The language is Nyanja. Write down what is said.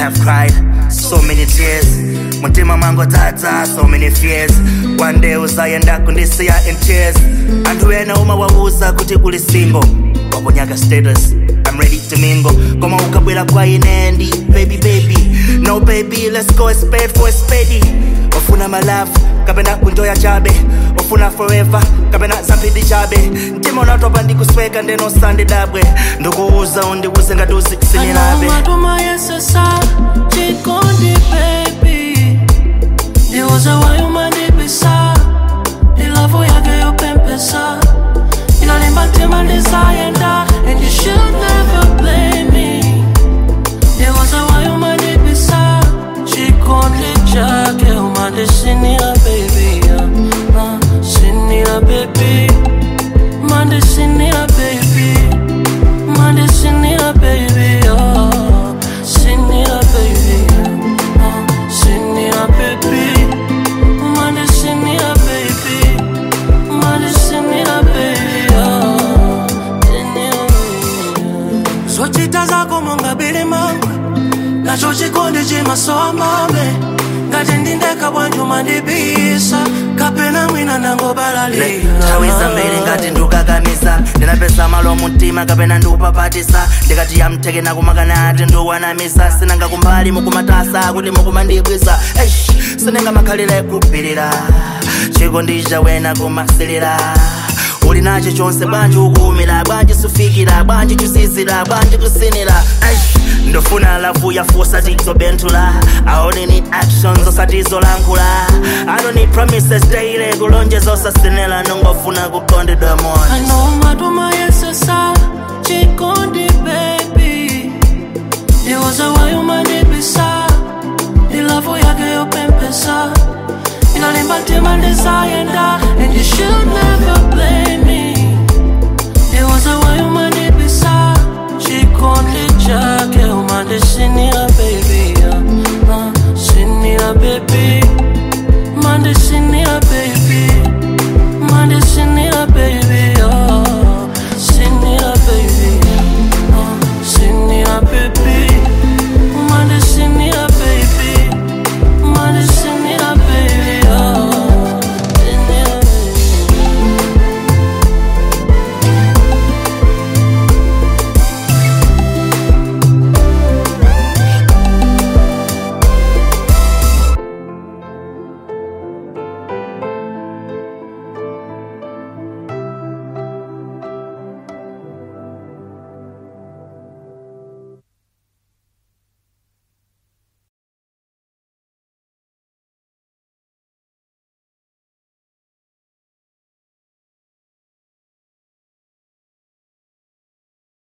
I've cried so many tears. Mutima mango tata, so many fears. One day uzayenda kundisiya in tears. And wena uma wauza kuti kuli single. Waponyaka status, I'm ready to mingle. Koma ukabwela kwa inendi, baby baby. No baby, let's go a spade for a spade. Ofuna my love, kapena kunjoya chabe. Ofuna forever, kapena zampidi chabe. Ntima unatopa ndikusweka ndeno sande dabwe. Ndukuuza undiwuse ngatusi sininabe. Matuma yesesa, chikondi baby. Ndiuza wayuma ndibisa. Ilavu yake yopempesa. Ilalimba ntima ndizayenda. And you should never blame me. Ndiuza wayuma ndibisa. Chikondi chake umande sinira baby. Sinira baby. Mande sinira baby. Mande sinira baby. Sinira baby. Sinira baby. Mande sinira baby. Mande sinira baby. Sinira baby. Zochita zako monga bili mangwe. Nacho chikondi chimasomame. Ngati ndindeka bwanju mandibisa. Kapena mwina nango balalika. Chawiza mbele ngati ndukakamisa. Ndinapesa malo mutima kapena ndupapatisa. Ndikati ya mteke na kumakana ati nduwanamisa. Sinanga kumbali mukumatasa kuti mukumandibwisa. Sinenga makhalira kupirira. Chikondi wena kumasilira. Uli nacho chonse bwanji ukumira. Bwanji sufikira. Bwanji chusizira. Bwanji kusinira. Ndofuna lavu ya force tizo bentula. I only need actions osatizo lankula. I don't need promises daily. Kulonjezo sasinela nongofuna kukonde demons. I know matuma yesesa. Chikondi baby. Ndiuza wayuma ndibisa. Ilavu yake yopempesa. Inalimba ntima ndizayenda. And you should never blame me. Ndiuza wayuma ndibisa. Chikondi chake umande sinira baby. Sinira baby. Mande sinira baby. Mande sinira